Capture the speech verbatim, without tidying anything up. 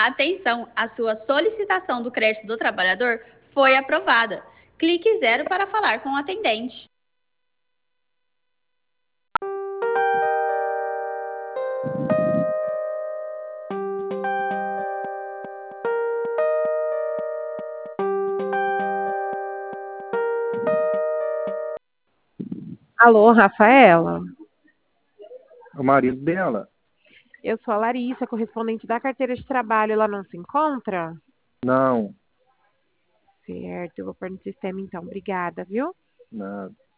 Atenção, a sua solicitação do crédito do trabalhador foi aprovada. Clique zero para falar com o atendente. Alô, Rafaela? O marido dela? Eu sou a Larissa, correspondente da carteira de trabalho. Ela não se encontra? Não, Certo, eu vou pôr no sistema então. Obrigada, viu? nada.